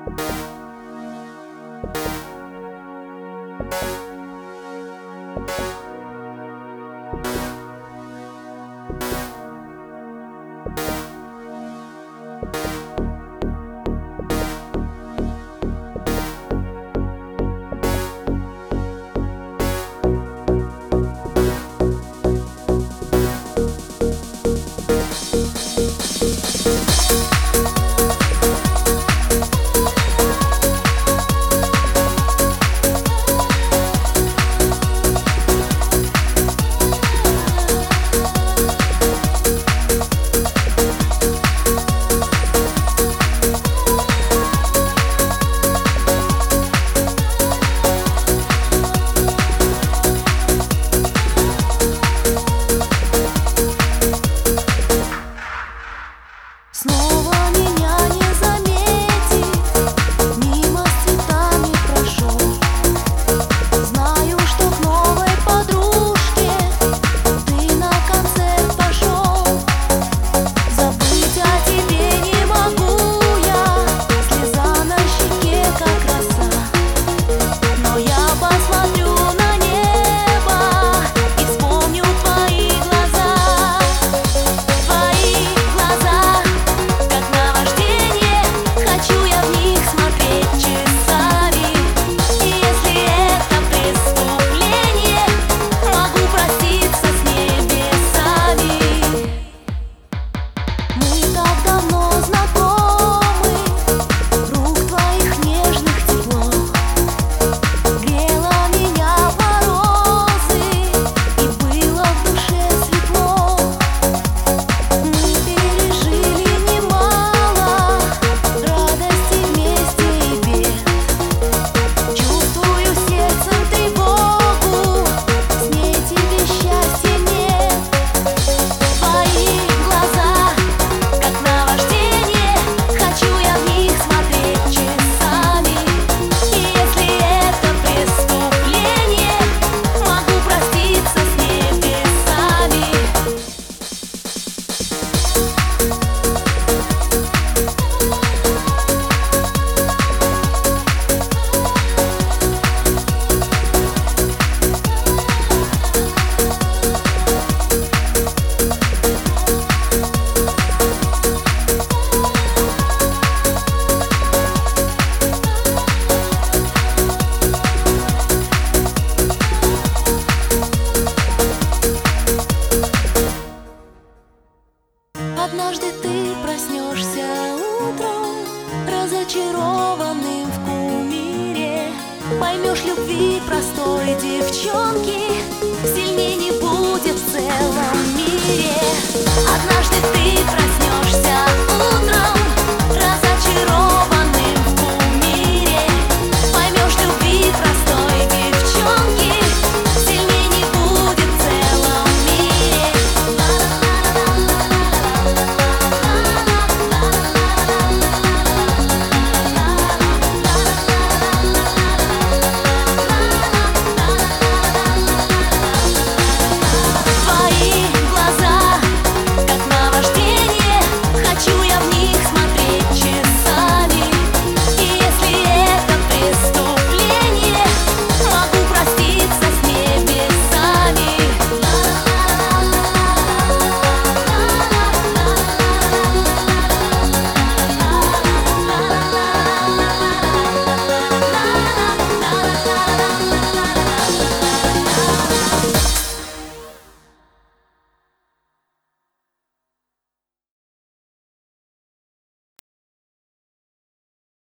Снова меня не заметит, мимо с цветами прошел. Знаю, что к новой подружке ты на концерт пошел. Забыть о тебе не могу я, слеза на щеке, как роса. Но я посмотрю на небо и вспомню твои глаза. Твои глаза, как наваждение, хочу я в них смотреть часами. И если это преступление, могу проститься с небесами. Мы так давно знакомы, рук твоих нежных тепло грело меня в морозы, и было в душе светло. Мы пережили немало радости вместе и бед. Чувствую сердцем тревогу, с ней тебе счастья нет. Твои глаза, как наваждение, хочу я в них смотреть часами. И если это преступление, могу проститься с небесами. Однажды ты проснешься утром, разочарованным в кумире. Поймешь, любви простой девчонки сильнее не будет в целом мире. Однажды ты